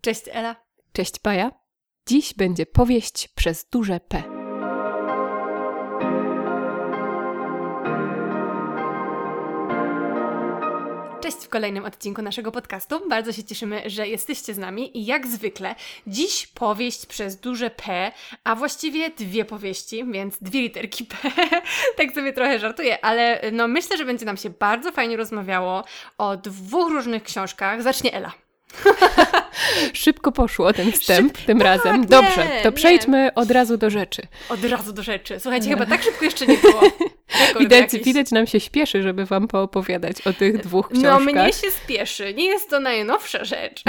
Cześć Ela. Cześć Paja. Dziś będzie powieść przez duże P. Cześć w kolejnym odcinku naszego podcastu. Bardzo się cieszymy, że jesteście z nami i jak zwykle dziś powieść przez duże P, a właściwie dwie powieści, więc dwie literki P. Tak sobie trochę żartuję, ale myślę, że będzie nam się bardzo fajnie rozmawiało o dwóch różnych książkach. Zacznie Ela. Szybko poszło ten wstęp tym razem. Dobrze, to przejdźmy od razu do rzeczy. Od razu do rzeczy. Słuchajcie, chyba tak szybko jeszcze nie było. Widać nam się śpieszy, żeby wam poopowiadać o tych dwóch książkach. No mnie się spieszy. Nie jest to najnowsza rzecz.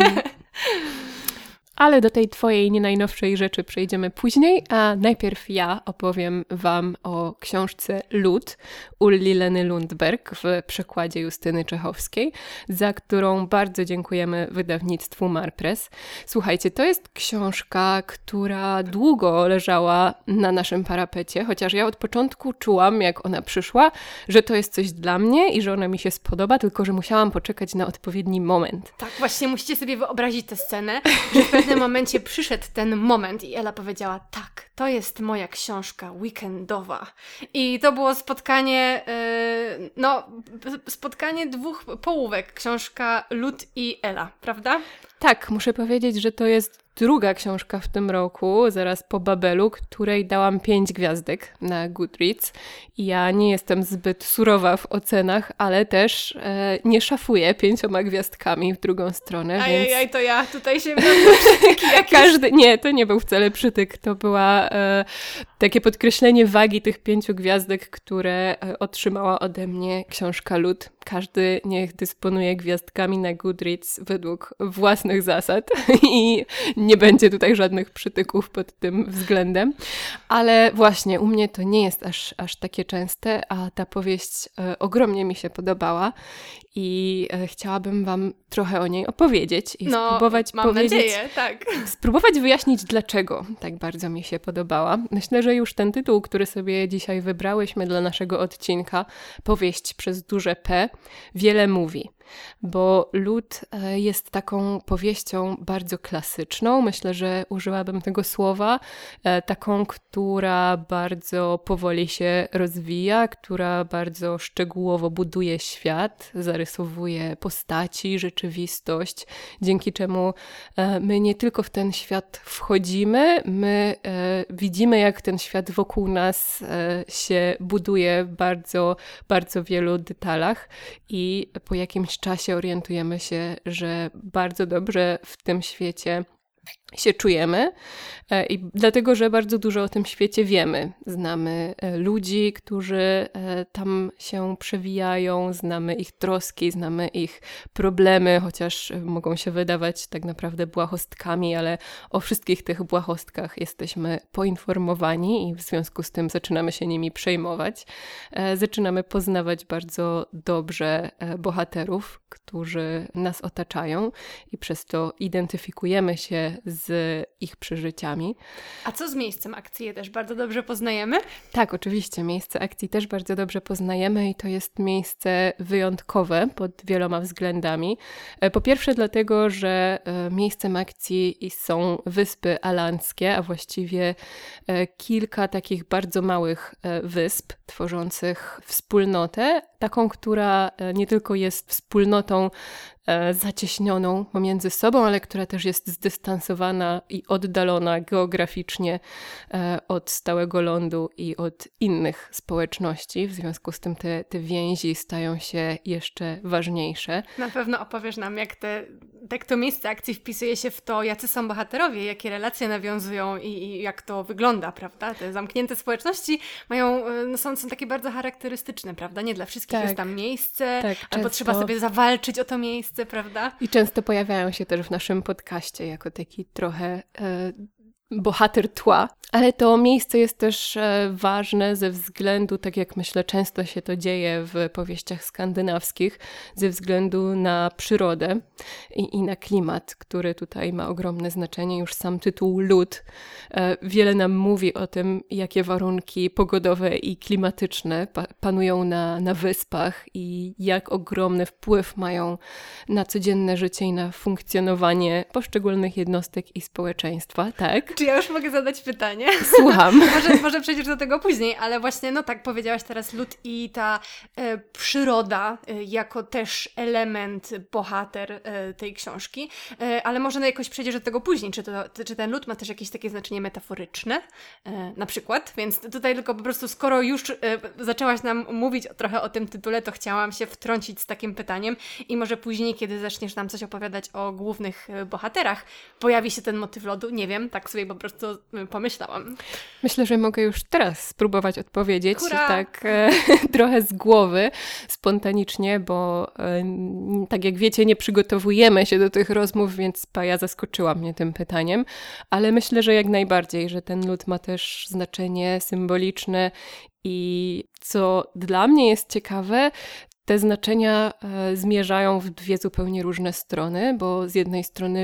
Ale do tej twojej nie najnowszej rzeczy przejdziemy później, a najpierw ja opowiem wam o książce Lód Ulli Leny Lundberg w przekładzie Justyny Czechowskiej, za którą bardzo dziękujemy wydawnictwu Marpress. Słuchajcie, to jest książka, która długo leżała na naszym parapecie, chociaż ja od początku czułam, jak ona przyszła, że to jest coś dla mnie i że ona mi się spodoba, tylko że musiałam poczekać na odpowiedni moment. Tak, właśnie musicie sobie wyobrazić tę scenę, że w pewnym momencie przyszedł ten moment i Ela powiedziała, tak, to jest moja książka weekendowa. I to było spotkanie, spotkanie dwóch połówek, książka Lód i Ela, prawda? Tak, muszę powiedzieć, że to jest druga książka w tym roku, zaraz po Babelu, której dałam 5 gwiazdek na Goodreads. I ja nie jestem zbyt surowa w ocenach, ale też nie szafuję 5 gwiazdkami w drugą stronę. Ajajaj, to ja tutaj się przytyki jakieś. Nie, to nie był wcale przytyk, to była takie podkreślenie wagi tych 5 gwiazdek, które otrzymała ode mnie książka Lód. Każdy niech dysponuje gwiazdkami na Goodreads według własnych zasad i nie będzie tutaj żadnych przytyków pod tym względem. Ale właśnie u mnie to nie jest aż takie częste, a ta powieść ogromnie mi się podobała i chciałabym wam trochę o niej opowiedzieć i spróbować mam nadzieję, tak. Spróbować wyjaśnić, dlaczego tak bardzo mi się podobała. Myślę, że już ten tytuł, który sobie dzisiaj wybrałyśmy dla naszego odcinka, powieść przez duże P, wiele mówi. Bo Lód jest taką powieścią bardzo klasyczną, myślę, że użyłabym tego słowa, taką, która bardzo powoli się rozwija, która bardzo szczegółowo buduje świat, zarysowuje postaci, rzeczywistość, dzięki czemu my nie tylko w ten świat wchodzimy, my widzimy, jak ten świat wokół nas się buduje w bardzo, bardzo wielu detalach i po jakimś czasie orientujemy się, że bardzo dobrze w tym świecie się czujemy i dlatego, że bardzo dużo o tym świecie wiemy. Znamy ludzi, którzy tam się przewijają, znamy ich troski, znamy ich problemy, chociaż mogą się wydawać tak naprawdę błahostkami, ale o wszystkich tych błahostkach jesteśmy poinformowani i w związku z tym zaczynamy się nimi przejmować. Zaczynamy poznawać bardzo dobrze bohaterów, którzy nas otaczają i przez to identyfikujemy się z ich przeżyciami. A co z miejscem akcji? Je też bardzo dobrze poznajemy? Tak, oczywiście. Miejsce akcji też bardzo dobrze poznajemy i to jest miejsce wyjątkowe pod wieloma względami. Po pierwsze dlatego, że miejscem akcji są Wyspy Alandzkie, a właściwie kilka takich bardzo małych wysp tworzących wspólnotę, taką, która nie tylko jest wspólnotą zacieśnioną pomiędzy sobą, ale która też jest zdystansowana i oddalona geograficznie od stałego lądu i od innych społeczności. W związku z tym te więzi stają się jeszcze ważniejsze. Na pewno opowiesz nam, jak to miejsce akcji wpisuje się w to, jacy są bohaterowie, jakie relacje nawiązują i jak to wygląda, prawda? Te zamknięte społeczności są takie bardzo charakterystyczne, prawda? Nie dla wszystkich jest tam miejsce, albo trzeba sobie zawalczyć o to miejsce, prawda? I często pojawiają się też w naszym podcaście jako taki trochę bohater tła, ale to miejsce jest też ważne ze względu, tak jak myślę, często się to dzieje w powieściach skandynawskich, ze względu na przyrodę i na klimat, który tutaj ma ogromne znaczenie. Już sam tytuł Lód wiele nam mówi o tym, jakie warunki pogodowe i klimatyczne panują na wyspach i jak ogromny wpływ mają na codzienne życie i na funkcjonowanie poszczególnych jednostek i społeczeństwa, tak? Czy ja już mogę zadać pytanie? Słucham. Może przejdziesz do tego później, ale właśnie, no tak, powiedziałaś teraz lód i ta przyroda jako też element, bohater tej książki, ale może jakoś przejdziesz do tego później. Czy ten lód ma też jakieś takie znaczenie metaforyczne na przykład? Więc tutaj tylko po prostu, skoro już zaczęłaś nam mówić trochę o tym tytule, to chciałam się wtrącić z takim pytaniem i może później, kiedy zaczniesz nam coś opowiadać o głównych bohaterach, pojawi się ten motyw lodu. Nie wiem, tak sobie po prostu pomyślałam. Myślę, że mogę już teraz spróbować odpowiedzieć. Hurra! Tak trochę z głowy, spontanicznie, bo tak jak wiecie, nie przygotowujemy się do tych rozmów, więc Paja zaskoczyła mnie tym pytaniem, ale myślę, że jak najbardziej, że ten lód ma też znaczenie symboliczne i co dla mnie jest ciekawe, te znaczenia zmierzają w dwie zupełnie różne strony, bo z jednej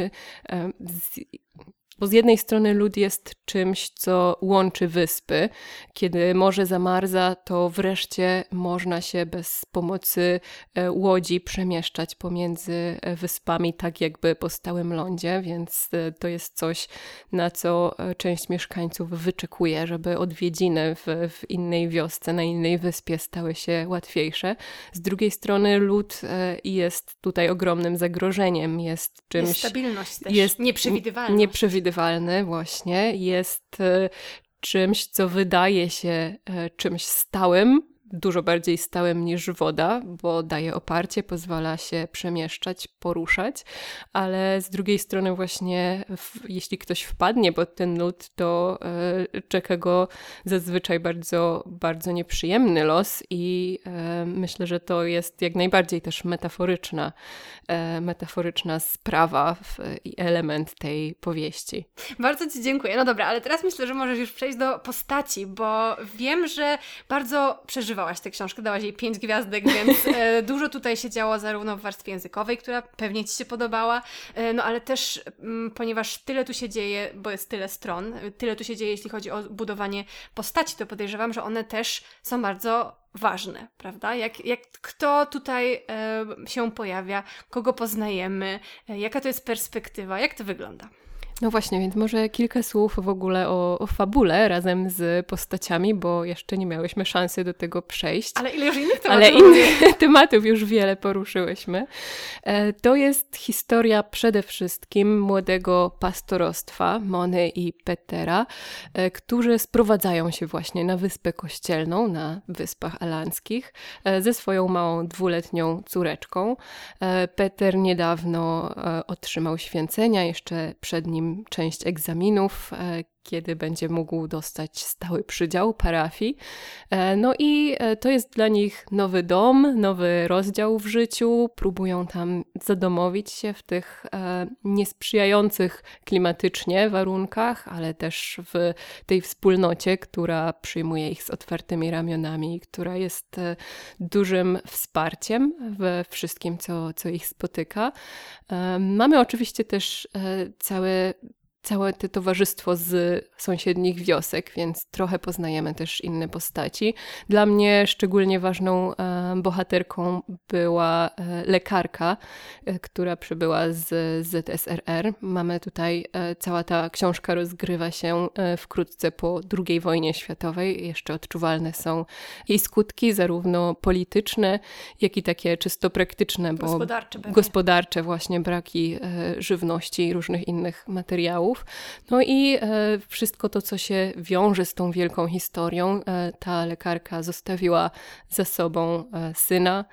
strony lód jest czymś, co łączy wyspy. Kiedy morze zamarza, to wreszcie można się bez pomocy łodzi przemieszczać pomiędzy wyspami, tak jakby po stałym lądzie, więc to jest coś, na co część mieszkańców wyczekuje, żeby odwiedziny w innej wiosce, na innej wyspie stały się łatwiejsze. Z drugiej strony lód jest tutaj ogromnym zagrożeniem, jest czymś... Jest stabilność też, jest nieprzewidywalność. Nieprzewidywalny właśnie, jest czymś, co wydaje się czymś stałym, dużo bardziej stałym niż woda, bo daje oparcie, pozwala się przemieszczać, poruszać, ale z drugiej strony właśnie jeśli ktoś wpadnie pod ten lód, to czeka go zazwyczaj bardzo, bardzo nieprzyjemny los i myślę, że to jest jak najbardziej też metaforyczna sprawa i element tej powieści. Bardzo Ci dziękuję. No dobra, ale teraz myślę, że możesz już przejść do postaci, bo wiem, że bardzo przeżywałaś tę książkę, dałaś jej 5 gwiazdek, więc dużo tutaj się działo zarówno w warstwie językowej, która pewnie Ci się podobała, no ale też ponieważ tyle tu się dzieje, bo jest tyle stron, tyle tu się dzieje, jeśli chodzi o budowanie postaci, to podejrzewam, że one też są bardzo ważne, prawda? Jak kto tutaj się pojawia, kogo poznajemy, jaka to jest perspektywa, jak to wygląda? No właśnie, więc może kilka słów w ogóle o fabule razem z postaciami, bo jeszcze nie miałyśmy szansy do tego przejść. Ale ile już innych tematów? Ale innych tematów już wiele poruszyłyśmy. To jest historia przede wszystkim młodego pastorostwa, Mony i Petera, którzy sprowadzają się właśnie na Wyspę Kościelną, na Wyspach Alandzkich, ze swoją małą 2-letnią córeczką. Peter niedawno otrzymał święcenia, jeszcze przed nim część egzaminów, kiedy będzie mógł dostać stały przydział parafii. No i to jest dla nich nowy dom, nowy rozdział w życiu. Próbują tam zadomowić się w tych niesprzyjających klimatycznie warunkach, ale też w tej wspólnocie, która przyjmuje ich z otwartymi ramionami, która jest dużym wsparciem we wszystkim, co ich spotyka. Mamy oczywiście też całe to towarzystwo z sąsiednich wiosek, więc trochę poznajemy też inne postaci. Dla mnie szczególnie ważną bohaterką była lekarka, która przybyła z ZSRR. Mamy tutaj, cała ta książka rozgrywa się wkrótce po II wojnie światowej. Jeszcze odczuwalne są jej skutki, zarówno polityczne, jak i takie czysto praktyczne, bo gospodarcze właśnie, braki żywności i różnych innych materiałów. No i wszystko to, co się wiąże z tą wielką historią, ta lekarka zostawiła za sobą syna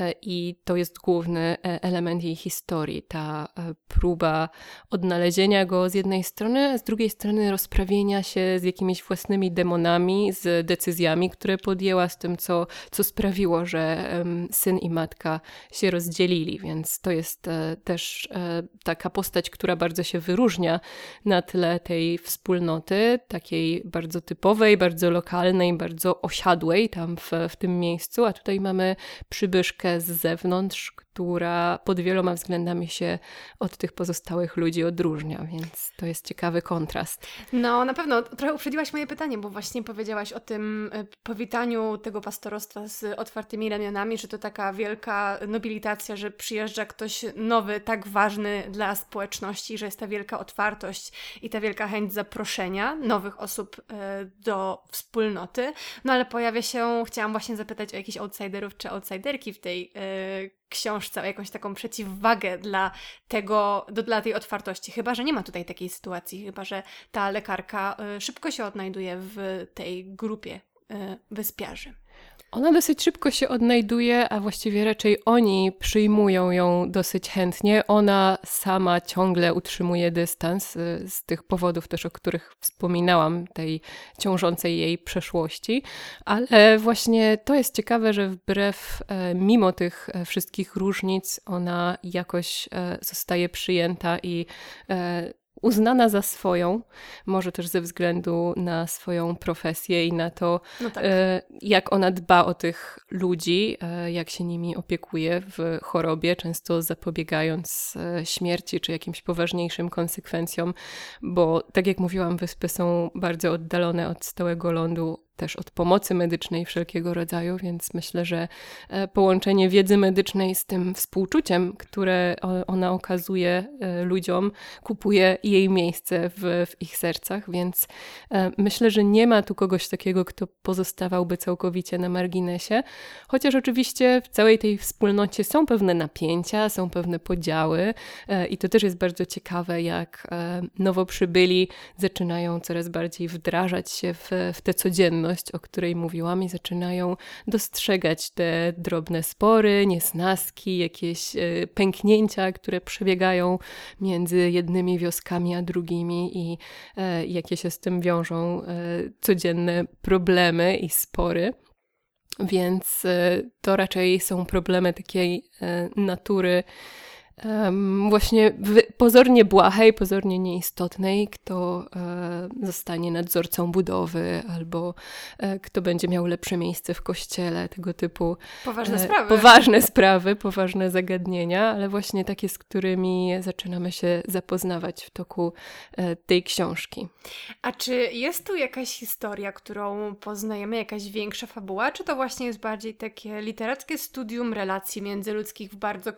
i to jest główny element jej historii. Ta próba odnalezienia go z jednej strony, a z drugiej strony rozprawienia się z jakimiś własnymi demonami, z decyzjami, które podjęła, z tym, co sprawiło, że syn i matka się rozdzielili, więc to jest też taka postać, która bardzo się wyróżnia na tle tej wspólnoty, takiej bardzo typowej, bardzo lokalnej, bardzo osiadłej tam w tym miejscu, a tutaj mamy przybyszkę z zewnątrz, która pod wieloma względami się od tych pozostałych ludzi odróżnia, więc to jest ciekawy kontrast. No, na pewno. Trochę uprzedziłaś moje pytanie, bo właśnie powiedziałaś o tym powitaniu tego pastorostwa z otwartymi ramionami, że to taka wielka nobilitacja, że przyjeżdża ktoś nowy, tak ważny dla społeczności, że jest ta wielka otwartość i ta wielka chęć zaproszenia nowych osób do wspólnoty. No ale chciałam właśnie zapytać o jakichś outsiderów czy outsiderki w tej książce, o jakąś taką przeciwwagę dla tej otwartości. Chyba że nie ma tutaj takiej sytuacji, chyba że ta lekarka szybko się odnajduje w tej grupie wyspiarzy. Ona dosyć szybko się odnajduje, a właściwie raczej oni przyjmują ją dosyć chętnie. Ona sama ciągle utrzymuje dystans z tych powodów też, o których wspominałam, tej ciążącej jej przeszłości. Ale właśnie to jest ciekawe, że mimo tych wszystkich różnic, ona jakoś zostaje przyjęta i uznana za swoją, może też ze względu na swoją profesję i na to, jak ona dba o tych ludzi, jak się nimi opiekuje w chorobie, często zapobiegając śmierci czy jakimś poważniejszym konsekwencjom, bo tak jak mówiłam, wyspy są bardzo oddalone od stałego lądu, też od pomocy medycznej wszelkiego rodzaju, więc myślę, że połączenie wiedzy medycznej z tym współczuciem, które ona okazuje ludziom, kupuje jej miejsce w ich sercach, więc myślę, że nie ma tu kogoś takiego, kto pozostawałby całkowicie na marginesie, chociaż oczywiście w całej tej wspólnocie są pewne napięcia, są pewne podziały i to też jest bardzo ciekawe, jak nowo przybyli zaczynają coraz bardziej wdrażać się w tę codzienność, o której mówiłam i zaczynają dostrzegać te drobne spory, niesnaski, jakieś pęknięcia, które przebiegają między jednymi wioskami a drugimi i jakie się z tym wiążą codzienne problemy i spory. Więc to raczej są problemy takiej natury właśnie pozornie błahej, pozornie nieistotnej, kto zostanie nadzorcą budowy albo kto będzie miał lepsze miejsce w kościele, tego typu poważne sprawy, poważne zagadnienia, ale właśnie takie, z którymi zaczynamy się zapoznawać w toku tej książki. A czy jest tu jakaś historia, którą poznajemy, jakaś większa fabuła, czy to właśnie jest bardziej takie literackie studium relacji międzyludzkich w bardzo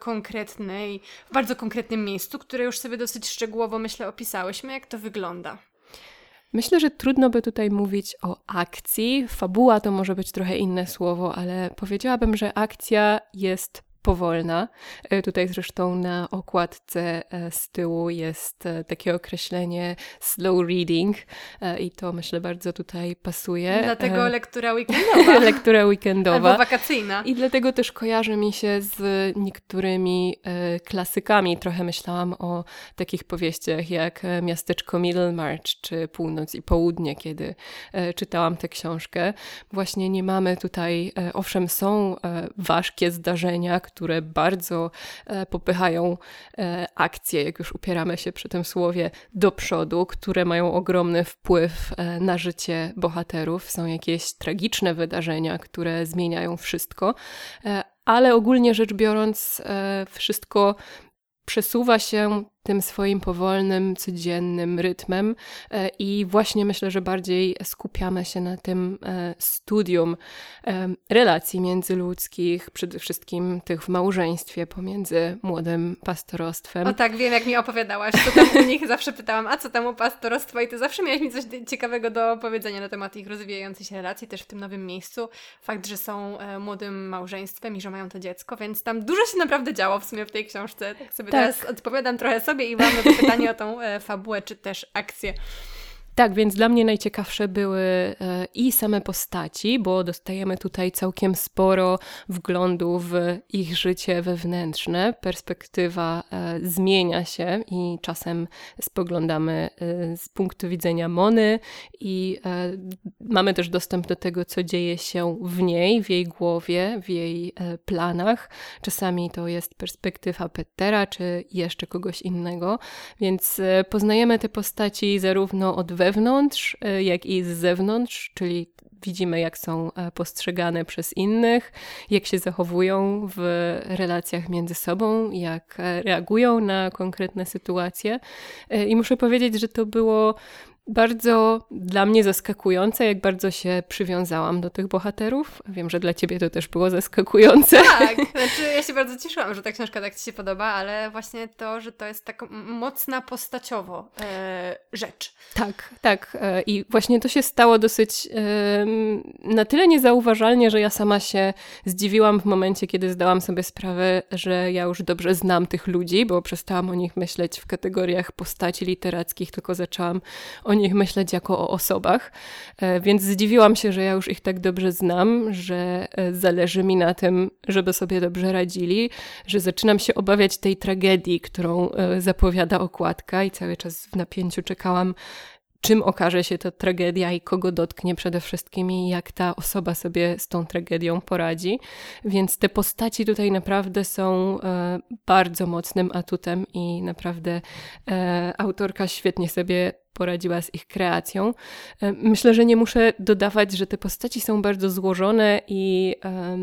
konkretnym miejscu, które już sobie dosyć szczegółowo, myślę, opisałyśmy, jak to wygląda? Myślę, że trudno by tutaj mówić o akcji. Fabuła to może być trochę inne słowo, ale powiedziałabym, że akcja jest powolna. Tutaj zresztą na okładce z tyłu jest takie określenie slow reading i to myślę bardzo tutaj pasuje. Dlatego lektura weekendowa. Lektura weekendowa. Albo wakacyjna. I dlatego też kojarzy mi się z niektórymi klasykami. Trochę myślałam o takich powieściach jak Miasteczko Middlemarch czy Północ i Południe, kiedy czytałam tę książkę. Właśnie nie mamy tutaj, owszem, są ważkie zdarzenia, które bardzo popychają akcje, jak już upieramy się przy tym słowie, do przodu, które mają ogromny wpływ na życie bohaterów. Są jakieś tragiczne wydarzenia, które zmieniają wszystko, ale ogólnie rzecz biorąc wszystko przesuwa się tym swoim powolnym, codziennym rytmem i właśnie myślę, że bardziej skupiamy się na tym studium relacji międzyludzkich, przede wszystkim tych w małżeństwie pomiędzy młodym pastorostwem. O tak, wiem, jak mi opowiadałaś, co tam u nich, zawsze pytałam, a co tam u pastorostwa i ty zawsze miałaś mi coś ciekawego do powiedzenia na temat ich rozwijającej się relacji, też w tym nowym miejscu. Fakt, że są młodym małżeństwem i że mają to dziecko, więc tam dużo się naprawdę działo w sumie w tej książce. Tak sobie teraz odpowiadam trochę sobie i mamy to pytanie o tą fabułę, czy też akcję. Tak, więc dla mnie najciekawsze były i same postaci, bo dostajemy tutaj całkiem sporo wglądu w ich życie wewnętrzne. Perspektywa zmienia się i czasem spoglądamy z punktu widzenia Mony i mamy też dostęp do tego, co dzieje się w niej, w jej głowie, w jej planach. Czasami to jest perspektywa Pettera czy jeszcze kogoś innego, więc poznajemy te postaci zarówno od wewnątrz, jak i z zewnątrz, czyli widzimy, jak są postrzegane przez innych, jak się zachowują w relacjach między sobą, jak reagują na konkretne sytuacje. I muszę powiedzieć, że to było bardzo dla mnie zaskakujące, jak bardzo się przywiązałam do tych bohaterów. Wiem, że dla ciebie to też było zaskakujące. Tak, znaczy ja się bardzo cieszyłam, że ta książka tak ci się podoba, ale właśnie to, że to jest taka mocna postaciowo rzecz. Tak. I właśnie to się stało dosyć na tyle niezauważalnie, że ja sama się zdziwiłam w momencie, kiedy zdałam sobie sprawę, że ja już dobrze znam tych ludzi, bo przestałam o nich myśleć w kategoriach postaci literackich, tylko zaczęłam o nich myśleć jako o osobach, więc zdziwiłam się, że ja już ich tak dobrze znam, że zależy mi na tym, żeby sobie dobrze radzili, że zaczynam się obawiać tej tragedii, którą zapowiada okładka i cały czas w napięciu czekałam, czym okaże się ta tragedia i kogo dotknie przede wszystkim i jak ta osoba sobie z tą tragedią poradzi. Więc te postaci tutaj naprawdę są bardzo mocnym atutem i naprawdę autorka świetnie sobie poradziła z ich kreacją. Myślę, że nie muszę dodawać, że te postaci są bardzo złożone i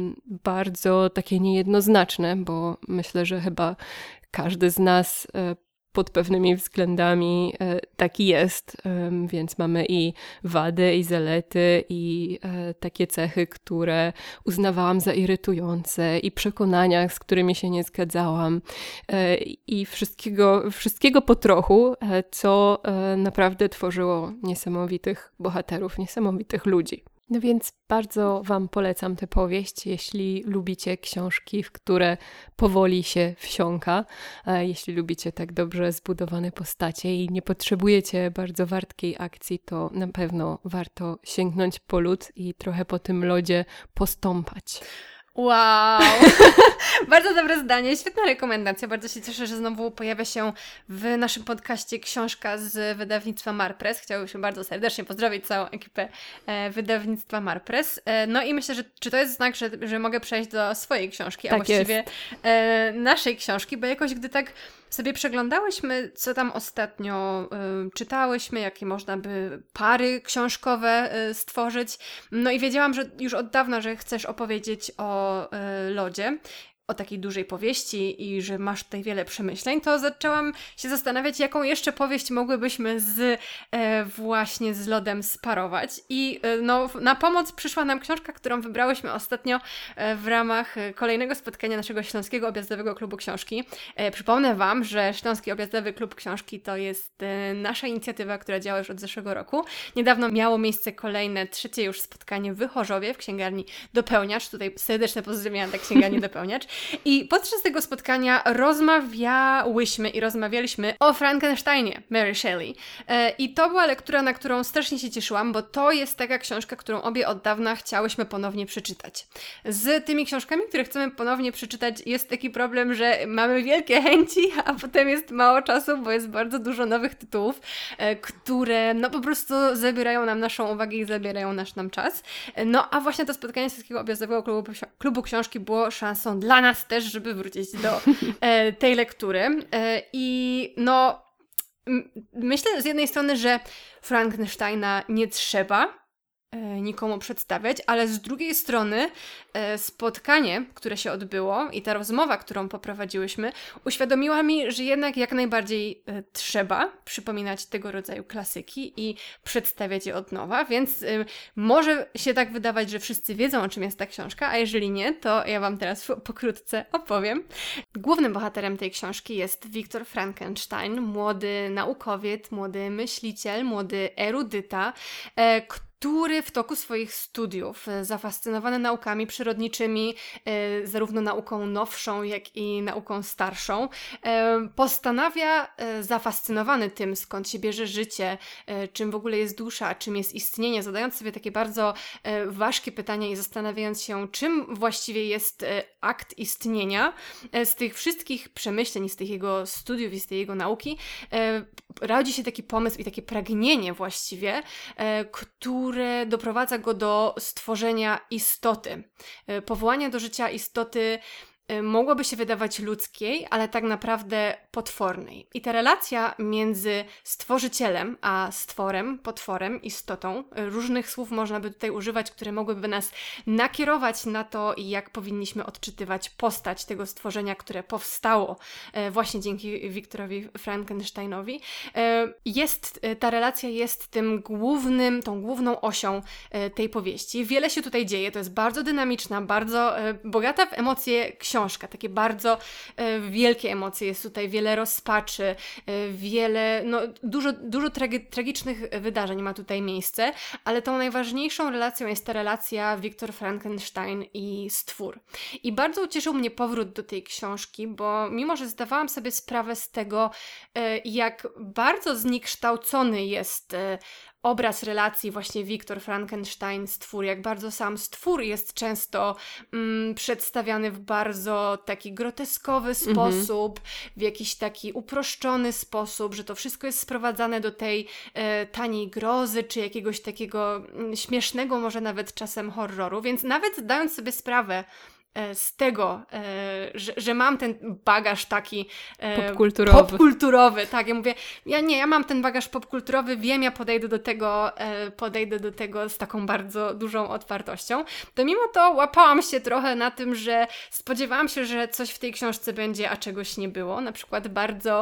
bardzo takie niejednoznaczne, bo myślę, że chyba każdy z nas pod pewnymi względami taki jest, więc mamy i wady, i zalety, i takie cechy, które uznawałam za irytujące, i przekonania, z którymi się nie zgadzałam, i wszystkiego po trochu, co naprawdę tworzyło niesamowitych bohaterów, niesamowitych ludzi. No więc bardzo wam polecam tę powieść, jeśli lubicie książki, w które powoli się wsiąka, jeśli lubicie tak dobrze zbudowane postacie i nie potrzebujecie bardzo wartkiej akcji, to na pewno warto sięgnąć po lód i trochę po tym lodzie postąpać. Wow! Bardzo dobre zdanie, świetna rekomendacja. Bardzo się cieszę, że znowu pojawia się w naszym podcaście książka z wydawnictwa Marpress. Chciałabym bardzo serdecznie pozdrowić całą ekipę wydawnictwa Marpress. No i myślę, że czy to jest znak, że mogę przejść do swojej książki, a tak właściwie naszej książki, bo jakoś gdy tak sobie przeglądałyśmy, co tam ostatnio czytałyśmy, jakie można by pary książkowe stworzyć. No i wiedziałam, że już od dawna, że chcesz opowiedzieć o lodzie, o takiej dużej powieści i że masz tutaj wiele przemyśleń, to zaczęłam się zastanawiać, jaką jeszcze powieść mogłybyśmy właśnie z lodem sparować. I no, na pomoc przyszła nam książka, którą wybrałyśmy ostatnio w ramach kolejnego spotkania naszego Śląskiego Objazdowego Klubu Książki. Przypomnę wam, że Śląski Objazdowy Klub Książki to jest nasza inicjatywa, która działa już od zeszłego roku. Niedawno miało miejsce kolejne, 3. już spotkanie w Chorzowie, w księgarni Dopełniacz. Tutaj serdeczne pozdrowienia dla księgarni Dopełniacz. I podczas tego spotkania rozmawialiśmy o Frankensteinie Mary Shelley. I to była lektura, na którą strasznie się cieszyłam, bo to jest taka książka, którą obie od dawna chciałyśmy ponownie przeczytać. Z tymi książkami, które chcemy ponownie przeczytać, jest taki problem, że mamy wielkie chęci, a potem jest mało czasu, bo jest bardzo dużo nowych tytułów, które no po prostu zabierają nam naszą uwagę i zabierają nam czas. No a właśnie to spotkanie Śląskiego Objazdowego Klubu Książki było szansą dla nas też, żeby wrócić do tej lektury. I no, myślę z jednej strony, że Frankensteina nie trzeba nikomu przedstawiać, ale z drugiej strony spotkanie, które się odbyło i ta rozmowa, którą poprowadziłyśmy, uświadomiła mi, że jednak jak najbardziej trzeba przypominać tego rodzaju klasyki i przedstawiać je od nowa, więc może się tak wydawać, że wszyscy wiedzą, o czym jest ta książka, a jeżeli nie, to ja wam teraz pokrótce opowiem. Głównym bohaterem tej książki jest Viktor Frankenstein, młody naukowiec, młody myśliciel, młody erudyta, który w toku swoich studiów, zafascynowany naukami przyrodniczymi, zarówno nauką nowszą, jak i nauką starszą, postanawia, zafascynowany tym, skąd się bierze życie, czym w ogóle jest dusza, czym jest istnienie, zadając sobie takie bardzo ważkie pytania i zastanawiając się, czym właściwie jest akt istnienia, z tych wszystkich przemyśleń, z tych jego studiów i z tej jego nauki, rodzi się taki pomysł i takie pragnienie właściwie, które doprowadza go do stworzenia istoty. Powołania do życia istoty mogłoby się wydawać ludzkiej, ale tak naprawdę potwornej. I ta relacja między stworzycielem a stworem, potworem, istotą, różnych słów można by tutaj używać, które mogłyby nas nakierować na to, jak powinniśmy odczytywać postać tego stworzenia, które powstało właśnie dzięki Wiktorowi Frankensteinowi. Ta relacja jest tą główną osią tej powieści. Wiele się tutaj dzieje, to jest bardzo dynamiczna, bardzo bogata w emocje książka, takie bardzo wielkie emocje, jest tutaj wiele rozpaczy, dużo tragicznych wydarzeń ma tutaj miejsce, ale tą najważniejszą relacją jest ta relacja Viktor Frankenstein i stwór. I bardzo ucieszył mnie powrót do tej książki, bo mimo, że zdawałam sobie sprawę z tego, jak bardzo zniekształcony jest obraz relacji właśnie Viktor Frankenstein-stwór, jak bardzo sam stwór jest często przedstawiany w bardzo taki groteskowy sposób, w jakiś taki uproszczony sposób, że to wszystko jest sprowadzane do tej taniej grozy, czy jakiegoś takiego śmiesznego, może nawet czasem horroru, więc nawet zdając sobie sprawę z tego, że mam ten bagaż taki popkulturowy, tak, ja mówię, ja mam ten bagaż popkulturowy, wiem, ja podejdę do tego z taką bardzo dużą otwartością, to mimo to łapałam się trochę na tym, że spodziewałam się, że coś w tej książce będzie, a czegoś nie było, na przykład bardzo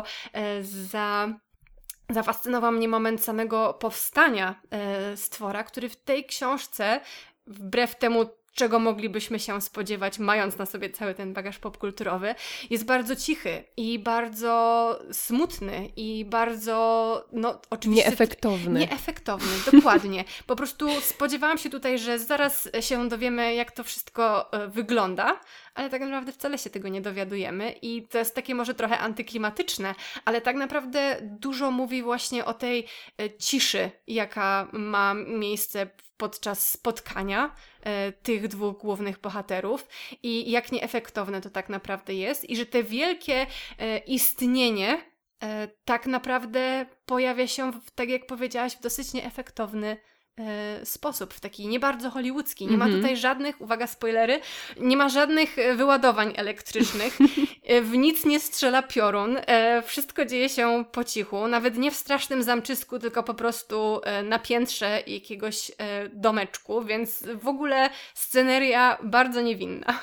zafascynował mnie moment samego powstania stwora, który w tej książce, wbrew temu, czego moglibyśmy się spodziewać, mając na sobie cały ten bagaż popkulturowy, jest bardzo cichy i bardzo smutny i bardzo, oczywiście... Nieefektowny, dokładnie. Po prostu spodziewałam się tutaj, że zaraz się dowiemy, jak to wszystko wygląda, ale tak naprawdę wcale się tego nie dowiadujemy i to jest takie może trochę antyklimatyczne, ale tak naprawdę dużo mówi właśnie o tej ciszy, jaka ma miejsce podczas spotkania tych dwóch głównych bohaterów i jak nieefektowne to tak naprawdę jest i że te wielkie istnienie tak naprawdę pojawia się, tak jak powiedziałaś, w dosyć nieefektowny sposób, w taki nie bardzo hollywoodzki. Nie ma tutaj żadnych, uwaga, spoilery, nie ma żadnych wyładowań elektrycznych, w nic nie strzela piorun, wszystko dzieje się po cichu, nawet nie w strasznym zamczysku, tylko po prostu na piętrze jakiegoś domeczku, więc w ogóle sceneria bardzo niewinna.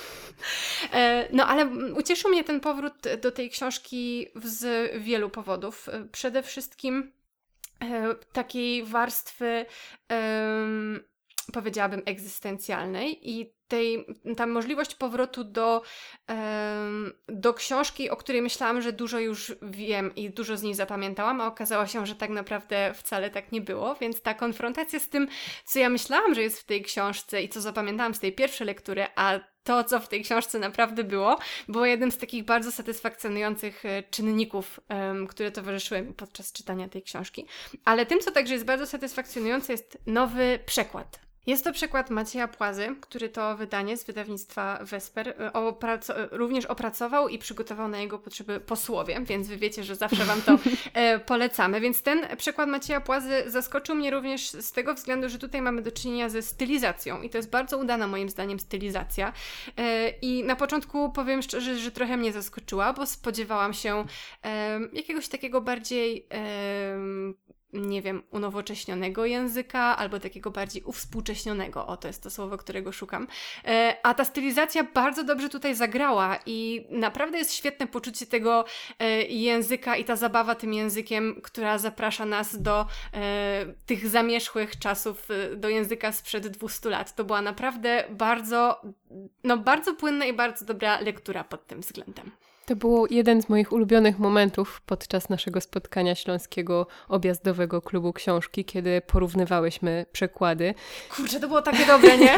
Ale ucieszył mnie ten powrót do tej książki z wielu powodów. Przede wszystkim takiej warstwy, powiedziałabym, egzystencjalnej i ta możliwość powrotu do książki, o której myślałam, że dużo już wiem i dużo z niej zapamiętałam, a okazało się, że tak naprawdę wcale tak nie było, więc ta konfrontacja z tym, co ja myślałam, że jest w tej książce i co zapamiętałam z tej pierwszej lektury, a to, co w tej książce naprawdę było jednym z takich bardzo satysfakcjonujących czynników, które towarzyszyły mi podczas czytania tej książki. Ale tym, co także jest bardzo satysfakcjonujące, jest nowy przekład. Jest to przekład Macieja Płazy, który to wydanie z wydawnictwa Vesper również opracował i przygotował na jego potrzeby posłowie, więc wy wiecie, że zawsze wam to polecamy. Więc ten przekład Macieja Płazy zaskoczył mnie również z tego względu, że tutaj mamy do czynienia ze stylizacją i to jest bardzo udana moim zdaniem stylizacja. I na początku powiem szczerze, że trochę mnie zaskoczyła, bo spodziewałam się jakiegoś takiego bardziej nie wiem, unowocześnionego języka, albo takiego bardziej uwspółcześnionego. To jest to słowo, którego szukam. A ta stylizacja bardzo dobrze tutaj zagrała i naprawdę jest świetne poczucie tego języka i ta zabawa tym językiem, która zaprasza nas do tych zamierzchłych czasów, do języka sprzed 200 lat. To była naprawdę bardzo płynna i bardzo dobra lektura pod tym względem. To był jeden z moich ulubionych momentów podczas naszego spotkania Śląskiego Objazdowego Klubu Książki, kiedy porównywałyśmy przekłady. Kurczę, to było takie dobre, nie?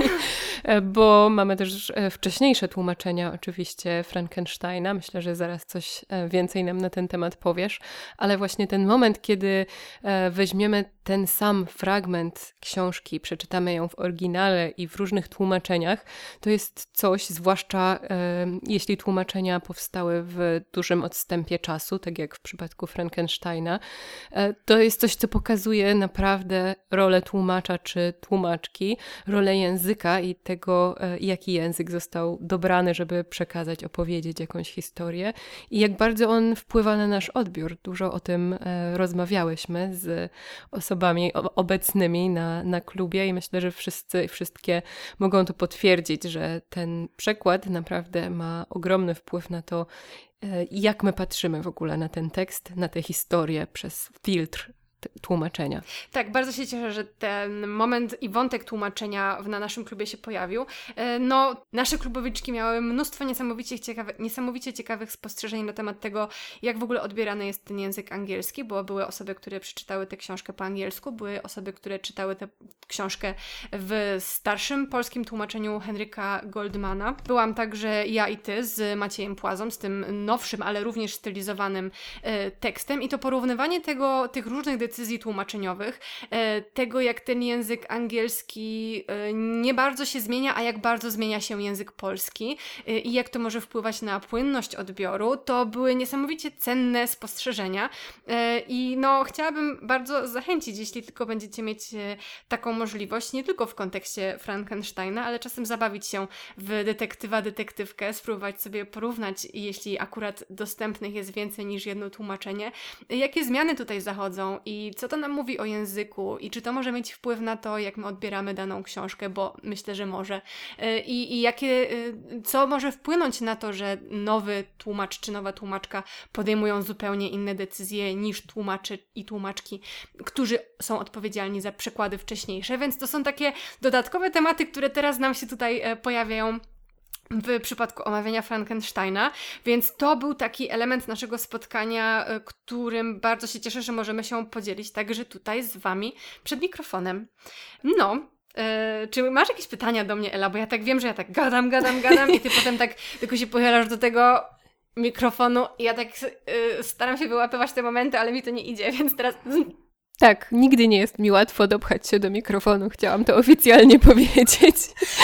Bo mamy też wcześniejsze tłumaczenia oczywiście Frankensteina. Myślę, że zaraz coś więcej nam na ten temat powiesz. Ale właśnie ten moment, kiedy weźmiemy ten sam fragment książki, przeczytamy ją w oryginale i w różnych tłumaczeniach, to jest coś, zwłaszcza jeśli tłumaczenia powstały w dużym odstępie czasu, tak jak w przypadku Frankensteina, to jest coś, co pokazuje naprawdę rolę tłumacza czy tłumaczki, rolę języka i tego, jaki język został dobrany, żeby przekazać, opowiedzieć jakąś historię i jak bardzo on wpływa na nasz odbiór. Dużo o tym rozmawiałyśmy z osobami obecnymi na klubie i myślę, że wszyscy i wszystkie mogą to potwierdzić, że ten przekład naprawdę ma ogromny wpływ na to, jak my patrzymy w ogóle na ten tekst, na tę historię przez filtr tłumaczenia. Tak, bardzo się cieszę, że ten moment i wątek tłumaczenia na naszym klubie się pojawił. No, nasze klubowiczki miały mnóstwo niesamowicie ciekawych spostrzeżeń na temat tego, jak w ogóle odbierany jest ten język angielski, bo były osoby, które przeczytały tę książkę po angielsku, były osoby, które czytały tę książkę w starszym polskim tłumaczeniu Henryka Goldmana. Byłam także ja i ty z Maciejem Płazą, z tym nowszym, ale również stylizowanym tekstem i to porównywanie tych różnych decyzji tłumaczeniowych, tego jak ten język angielski nie bardzo się zmienia, a jak bardzo zmienia się język polski i jak to może wpływać na płynność odbioru, to były niesamowicie cenne spostrzeżenia i no chciałabym bardzo zachęcić, jeśli tylko będziecie mieć taką możliwość, nie tylko w kontekście Frankensteina, ale czasem zabawić się w detektywkę, spróbować sobie porównać, jeśli akurat dostępnych jest więcej niż jedno tłumaczenie, jakie zmiany tutaj zachodzą i co to nam mówi o języku i czy to może mieć wpływ na to, jak my odbieramy daną książkę, bo myślę, że może. Co może wpłynąć na to, że nowy tłumacz czy nowa tłumaczka podejmują zupełnie inne decyzje niż tłumacze i tłumaczki, którzy są odpowiedzialni za przekłady wcześniejsze, więc to są takie dodatkowe tematy, które teraz nam się tutaj pojawiają w przypadku omawiania Frankensteina, więc to był taki element naszego spotkania, którym bardzo się cieszę, że możemy się podzielić także tutaj z Wami przed mikrofonem. No, czy masz jakieś pytania do mnie, Ela? Bo ja tak wiem, że ja tak gadam i Ty potem tak tylko się pochylasz do tego mikrofonu i ja tak staram się wyłapywać te momenty, ale mi to nie idzie, więc teraz... Tak, nigdy nie jest mi łatwo dopchać się do mikrofonu, chciałam to oficjalnie powiedzieć.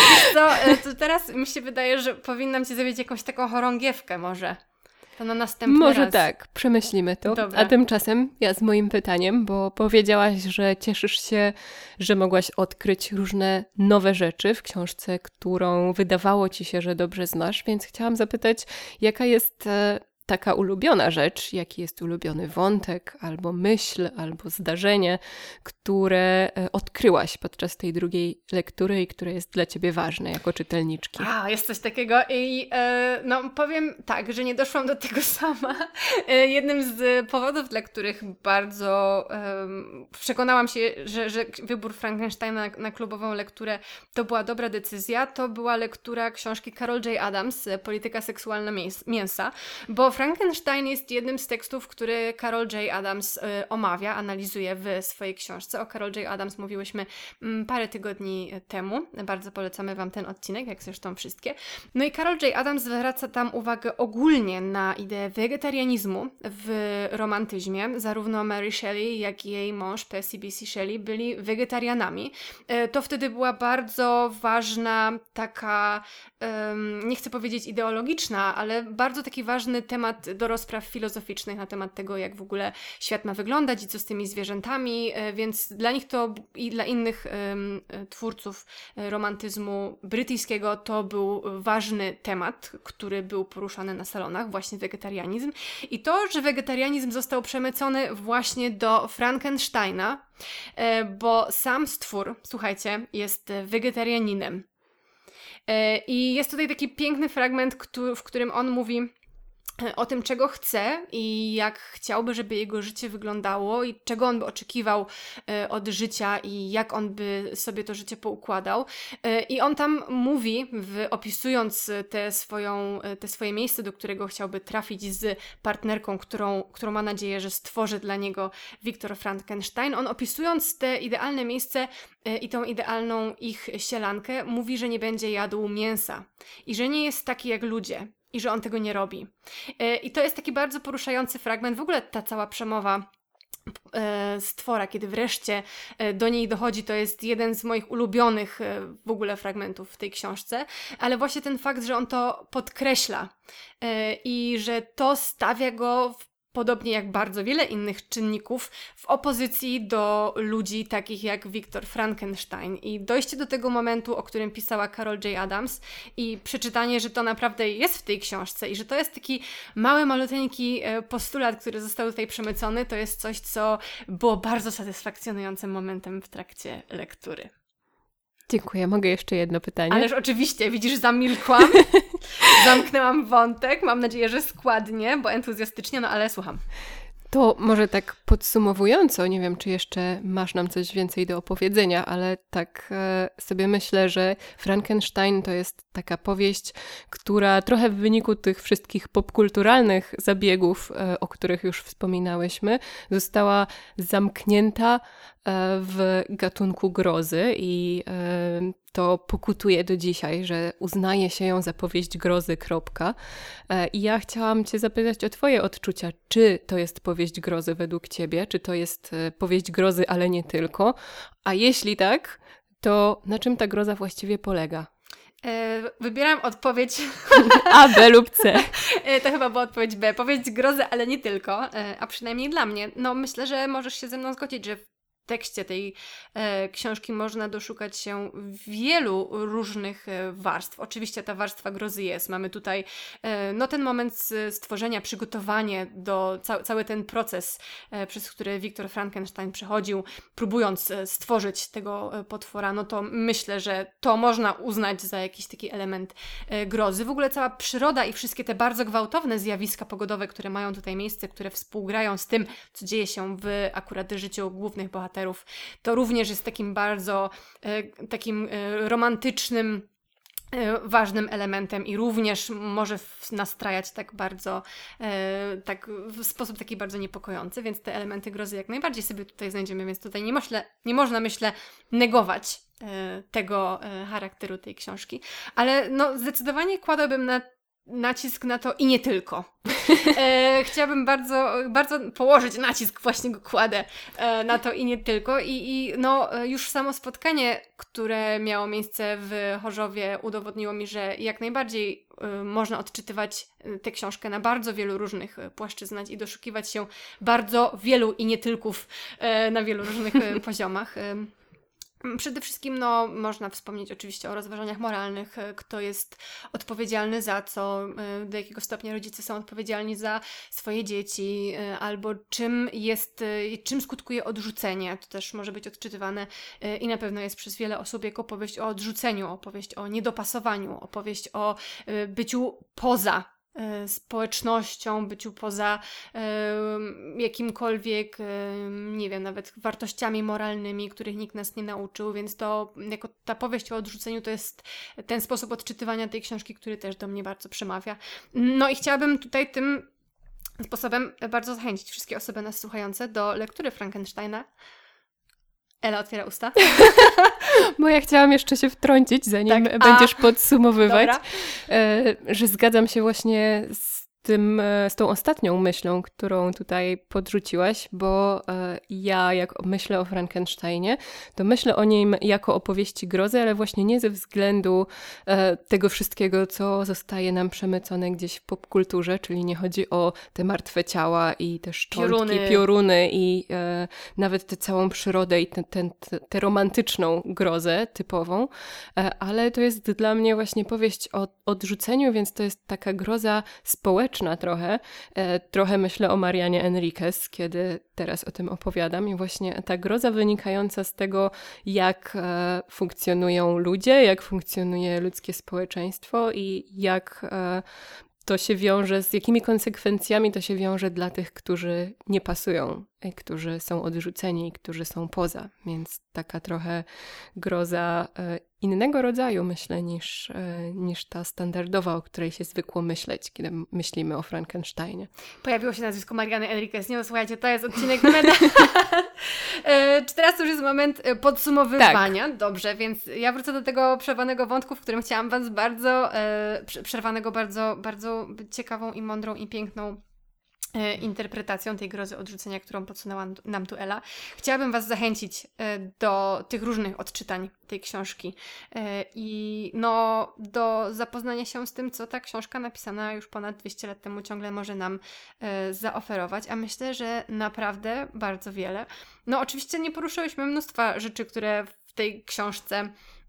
To teraz mi się wydaje, że powinnam Ci zrobić jakąś taką chorągiewkę może. To na następny Może raz. tak, przemyślimy to. Dobra. A tymczasem ja z moim pytaniem, bo powiedziałaś, że cieszysz się, że mogłaś odkryć różne nowe rzeczy w książce, którą wydawało Ci się, że dobrze znasz, więc chciałam zapytać, jaka jest taka ulubiona rzecz, jaki jest ulubiony wątek, albo myśl, albo zdarzenie, które odkryłaś podczas tej drugiej lektury i które jest dla Ciebie ważne jako czytelniczki. Jest coś takiego i no powiem tak, że nie doszłam do tego sama. Jednym z powodów, dla których bardzo przekonałam się, że wybór Frankensteina na klubową lekturę to była dobra decyzja, to była lektura książki Carol J. Adams, Polityka seksualna mięsa, bo Frankenstein jest jednym z tekstów, który Carol J. Adams omawia, analizuje w swojej książce. O Carol J. Adams mówiłyśmy parę tygodni temu. Bardzo polecamy Wam ten odcinek, jak zresztą wszystkie. No i Carol J. Adams zwraca tam uwagę ogólnie na ideę wegetarianizmu w romantyzmie. Zarówno Mary Shelley, jak i jej mąż Percy Bysshe Shelley byli wegetarianami. To wtedy była bardzo ważna taka, nie chcę powiedzieć ideologiczna, ale bardzo taki ważny temat do rozpraw filozoficznych na temat tego, jak w ogóle świat ma wyglądać i co z tymi zwierzętami, więc dla nich to i dla innych twórców romantyzmu brytyjskiego to był ważny temat, który był poruszany na salonach, właśnie wegetarianizm. I to, że wegetarianizm został przemycony właśnie do Frankensteina, bo sam stwór, słuchajcie, jest wegetarianinem. I jest tutaj taki piękny fragment, w którym on mówi: o tym, czego chce i jak chciałby, żeby jego życie wyglądało i czego on by oczekiwał od życia i jak on by sobie to życie poukładał. I on tam mówi, opisując te swoje miejsce, do którego chciałby trafić z partnerką, którą ma nadzieję, że stworzy dla niego Viktor Frankenstein, on opisując te idealne miejsce i tą idealną ich sielankę, mówi, że nie będzie jadł mięsa i że nie jest taki jak ludzie. I że on tego nie robi. I to jest taki bardzo poruszający fragment. W ogóle ta cała przemowa stwora, kiedy wreszcie do niej dochodzi, to jest jeden z moich ulubionych w ogóle fragmentów w tej książce, ale właśnie ten fakt, że on to podkreśla i że to stawia go podobnie jak bardzo wiele innych czynników, w opozycji do ludzi takich jak Viktor Frankenstein. I dojście do tego momentu, o którym pisała Carol J. Adams i przeczytanie, że to naprawdę jest w tej książce i że to jest taki mały, maluteńki postulat, który został tutaj przemycony, to jest coś, co było bardzo satysfakcjonującym momentem w trakcie lektury. Dziękuję. Mogę jeszcze jedno pytanie? Ależ oczywiście, widzisz, zamilkłam, zamknęłam wątek, mam nadzieję, że składnie, bo entuzjastycznie, no ale słucham. To może tak podsumowująco, nie wiem, czy jeszcze masz nam coś więcej do opowiedzenia, ale tak sobie myślę, że Frankenstein to jest taka powieść, która trochę w wyniku tych wszystkich popkulturalnych zabiegów, o których już wspominałyśmy, została zamknięta w gatunku grozy i to pokutuje do dzisiaj, że uznaje się ją za powieść grozy, kropka. I ja chciałam Cię zapytać o Twoje odczucia. Czy to jest powieść grozy według Ciebie? Czy to jest powieść grozy, ale nie tylko? A jeśli tak, to na czym ta groza właściwie polega? Wybieram odpowiedź A, B lub C. To chyba była odpowiedź B. Powieść grozy, ale nie tylko, a przynajmniej dla mnie. No myślę, że możesz się ze mną zgodzić, że w tekście tej książki można doszukać się wielu różnych warstw. Oczywiście ta warstwa grozy jest. Mamy tutaj ten moment stworzenia, przygotowanie do cały ten proces, przez który Viktor Frankenstein przechodził, próbując stworzyć tego potwora, no to myślę, że to można uznać za jakiś taki element grozy. W ogóle cała przyroda i wszystkie te bardzo gwałtowne zjawiska pogodowe, które mają tutaj miejsce, które współgrają z tym, co dzieje się w akurat życiu głównych bohaterów, to również jest takim bardzo romantycznym, ważnym elementem i również może nastrajać tak bardzo, w sposób taki bardzo niepokojący, więc te elementy grozy jak najbardziej sobie tutaj znajdziemy, więc tutaj nie można, myślę, negować tego charakteru tej książki, ale no zdecydowanie kładłabym nacisk na to i nie tylko. Chciałabym bardzo, bardzo położyć nacisk, właśnie go kładę na to i nie tylko. I już samo spotkanie, które miało miejsce w Chorzowie, udowodniło mi, że jak najbardziej można odczytywać tę książkę na bardzo wielu różnych płaszczyznach i doszukiwać się bardzo wielu i nie tylków na wielu różnych poziomach. Przede wszystkim można wspomnieć oczywiście o rozważaniach moralnych, kto jest odpowiedzialny za co, do jakiego stopnia rodzice są odpowiedzialni za swoje dzieci, albo czym skutkuje odrzucenie. To też może być odczytywane i na pewno jest przez wiele osób jako opowieść o odrzuceniu, opowieść o niedopasowaniu, opowieść o byciu poza społecznością, byciu poza jakimkolwiek, nie wiem, nawet wartościami moralnymi, których nikt nas nie nauczył, więc to jako ta powieść o odrzuceniu to jest ten sposób odczytywania tej książki, który też do mnie bardzo przemawia. No i chciałabym tutaj tym sposobem bardzo zachęcić wszystkie osoby nas słuchające do lektury Frankensteina. Ela otwiera usta. Bo ja chciałam jeszcze się wtrącić, zanim będziesz podsumowywać, że zgadzam się właśnie z tą ostatnią myślą, którą tutaj podrzuciłaś, bo ja jak myślę o Frankensteinie, to myślę o nim jako opowieści grozy, ale właśnie nie ze względu tego wszystkiego, co zostaje nam przemycone gdzieś w popkulturze, czyli nie chodzi o te martwe ciała i te szczątki, pioruny i nawet tę całą przyrodę i tę romantyczną grozę typową, ale to jest dla mnie właśnie powieść o odrzuceniu, więc to jest taka groza społeczna trochę. Trochę myślę o Marianie Enriquez, kiedy teraz o tym opowiadam i właśnie ta groza wynikająca z tego, jak funkcjonują ludzie, jak funkcjonuje ludzkie społeczeństwo i jak to się wiąże, z jakimi konsekwencjami to się wiąże dla tych, którzy nie pasują, którzy są odrzuceni, którzy są poza. Więc taka trochę groza innego rodzaju, myślę, niż ta standardowa, o której się zwykło myśleć, kiedy myślimy o Frankensteinie. Pojawiło się nazwisko Mariany Enriquez. Nie, no, słuchajcie, to jest odcinek na meda. Czy teraz to już jest moment podsumowywania? Tak. Dobrze, więc ja wrócę do tego przerwanego wątku, w którym chciałam Was przerwanego bardzo ciekawą i mądrą i piękną interpretacją tej grozy odrzucenia, którą podsunęła nam tu Ela. Chciałabym Was zachęcić do tych różnych odczytań tej książki i do zapoznania się z tym, co ta książka napisana już ponad 200 lat temu ciągle może nam zaoferować, a myślę, że naprawdę bardzo wiele. No oczywiście nie poruszyłyśmy mnóstwa rzeczy, które w tej książce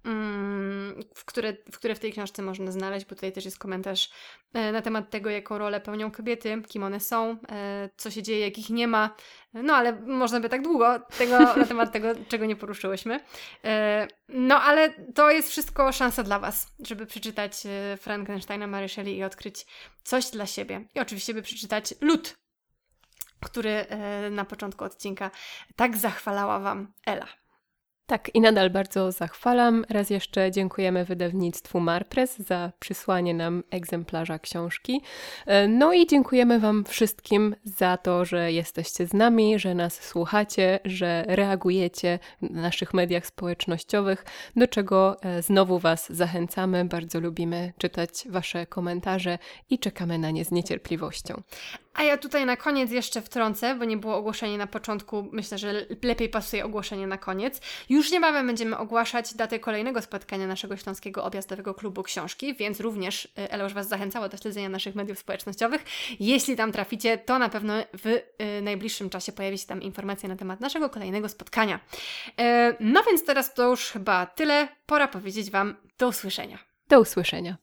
które w tej książce można znaleźć, bo tutaj też jest komentarz na temat tego, jaką rolę pełnią kobiety, kim one są, co się dzieje, jak ich nie ma. No ale można by tak długo na temat tego, czego nie poruszyłyśmy. No ale to jest wszystko szansa dla Was, żeby przeczytać Frankensteina Mary Shelley i odkryć coś dla siebie. I oczywiście by przeczytać Lód, który na początku odcinka tak zachwalała Wam Ela. Tak, i nadal bardzo zachwalam. Raz jeszcze dziękujemy wydawnictwu Marpress za przysłanie nam egzemplarza książki. No i dziękujemy Wam wszystkim za to, że jesteście z nami, że nas słuchacie, że reagujecie w naszych mediach społecznościowych, do czego znowu Was zachęcamy. Bardzo lubimy czytać Wasze komentarze i czekamy na nie z niecierpliwością. A ja tutaj na koniec jeszcze wtrącę, bo nie było ogłoszenia na początku, myślę, że lepiej pasuje ogłoszenie na koniec. Już niebawem będziemy ogłaszać datę kolejnego spotkania naszego Śląskiego Objazdowego Klubu Książki, więc również Ela już Was zachęcała do śledzenia naszych mediów społecznościowych. Jeśli tam traficie, to na pewno w najbliższym czasie pojawi się tam informacja na temat naszego kolejnego spotkania. No więc teraz to już chyba tyle. Pora powiedzieć Wam do usłyszenia. Do usłyszenia.